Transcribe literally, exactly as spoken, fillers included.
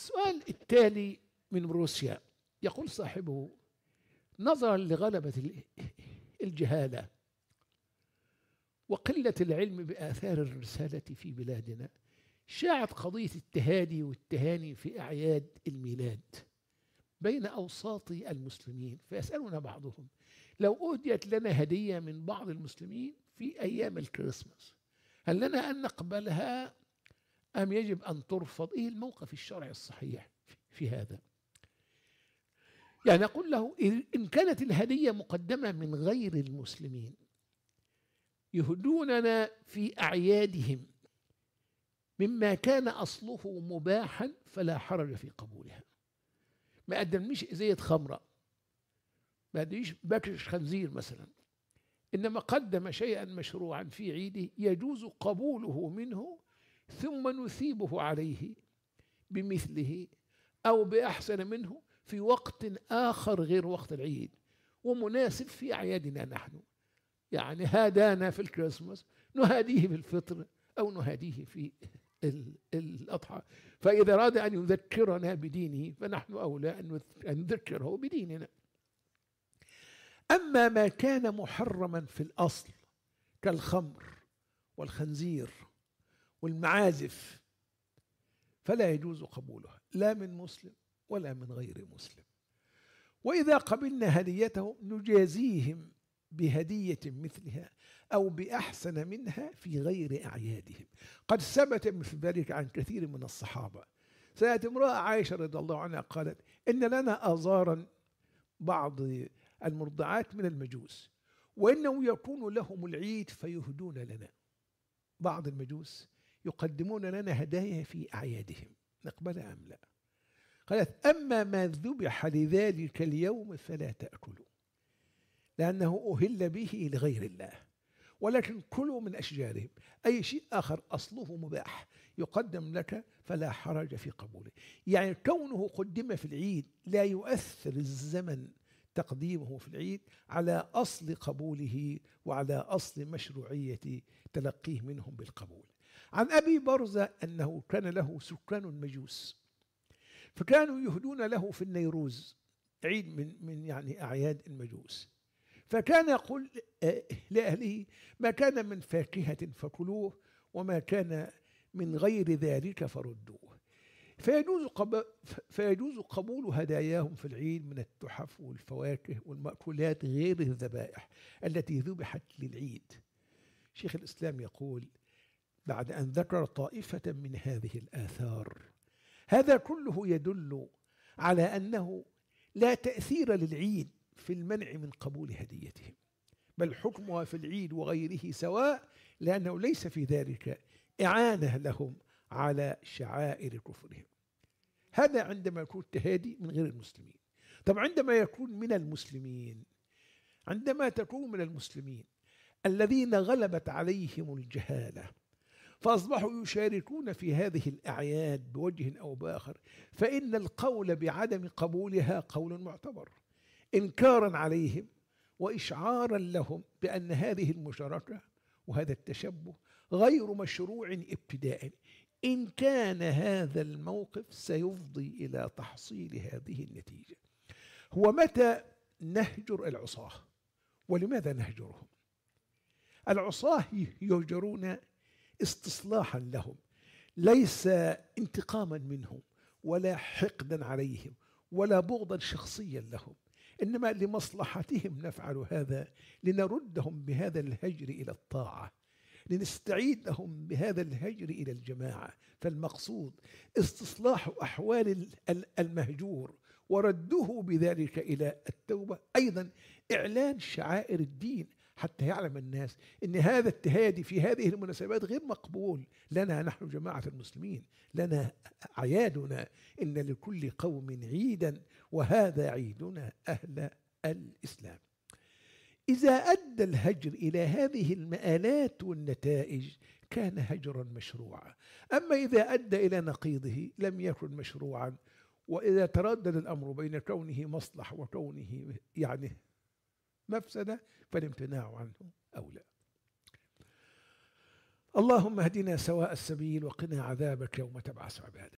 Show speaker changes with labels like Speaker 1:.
Speaker 1: السؤال التالي من روسيا، يقول صاحبه: نظرا لغلبة الجهالة وقلة العلم بآثار الرسالة في بلادنا، شاعت قضية التهادي والتهاني في أعياد الميلاد بين أوساط المسلمين، فيسألنا بعضهم: لو أهديت لنا هدية من بعض المسلمين في أيام الكريسماس، هل لنا أن نقبلها أم يجب أن ترفض؟ إيه الموقف الشرعي الصحيح في هذا؟ يعني أقول له: إن كانت الهدية مقدمة من غير المسلمين يهدوننا في أعيادهم مما كان أصله مباحا فلا حرج في قبولها. ما قدمنيش إزاية خمرة، ما قدمنيش باكش خنزير مثلا، إنما قدم شيئا مشروعا في عيده يجوز قبوله منه، ثم نثيبه عليه بمثله أو بأحسن منه في وقت آخر غير وقت العيد ومناسب في أعيادنا نحن. يعني هادانا في الكريسماس نهاديه في الفطر أو نهاديه في الأضحى، فإذا أراد أن يذكرنا بدينه فنحن أولى أن نذكره بديننا. أما ما كان محرما في الأصل كالخمر والخنزير والمعازف فلا يجوز قبولها لا من مسلم ولا من غير مسلم. وإذا قبلنا هديته نجازيهم بهدية مثلها أو بأحسن منها في غير أعيادهم. قد ثبت مثل ذلك عن كثير من الصحابة. سألت امرأة عائشة رضي الله عنها قالت: إن لنا آزارا بعض المرضعات من المجوس، وإنه يكون لهم العيد فيهدون لنا. بعض المجوس يقدمون لنا هدايا في أعيادهم، نقبلها أم لا؟ قالت: أما ما ذبح لذلك اليوم فلا تأكلوا، لأنه أهل به لغير الله، ولكن كلوا من أشجارهم. أي شيء آخر أصله مباح يقدم لك فلا حرج في قبوله. يعني كونه قدم في العيد لا يؤثر الزمن تقديمه في العيد على أصل قبوله وعلى أصل مشروعية تلقيه منهم بالقبول. عن أبي برزة أنه كان له سكان مجوس، فكانوا يهدون له في النيروز، عيد من من يعني أعياد المجوس، فكان يقول لأهله: ما كان من فاكهة فكلوه، وما كان من غير ذلك فردوه. فيجوز قب... فيجوز قبول هداياهم في العيد من التحف والفواكه والمأكولات غير الذبائح التي ذبحت للعيد. شيخ الإسلام يقول بعد أن ذكر طائفة من هذه الآثار: هذا كله يدل على أنه لا تأثير للعيد في المنع من قبول هديتهم، بل حكمها في العيد وغيره سواء، لأنه ليس في ذلك إعانة لهم على شعائر كفرهم. هذا عندما يكون تهادي من غير المسلمين. طب عندما يكون من المسلمين، عندما تكون من المسلمين الذين غلبت عليهم الجهالة فأصبحوا يشاركون في هذه الأعياد بوجه أو بآخر، فإن القول بعدم قبولها قول معتبر، إنكارا عليهم وإشعارا لهم بأن هذه المشاركة وهذا التشبه غير مشروع ابتداء، إن كان هذا الموقف سيفضي إلى تحصيل هذه النتيجة. هو متى نهجر العصاة؟ ولماذا نهجرهم؟ العصاة يهجرون استصلاحا لهم، ليس انتقاما منهم ولا حقدا عليهم ولا بغضا شخصيا لهم، إنما لمصلحتهم نفعل هذا، لنردهم بهذا الهجر إلى الطاعة، لنستعيدهم بهذا الهجر إلى الجماعة. فالمقصود استصلاح أحوال المهجور ورده بذلك إلى التوبة. أيضا إعلان شعائر الدين حتى يعلم الناس أن هذا التهادي في هذه المناسبات غير مقبول لنا. نحن جماعة المسلمين لنا أعيادنا، إن لكل قوم عيدا وهذا عيدنا أهل الإسلام. إذا أدى الهجر إلى هذه المآلات والنتائج كان هجرا مشروعا، أما إذا أدى إلى نقيضه لم يكن مشروعا. وإذا تردد الأمر بين كونه مصلح وكونه يعني مفسدة فالامتناع عنه أولى. اللهم اهدنا سواء السبيل وقنا عذابك يوم تبعث عبادك.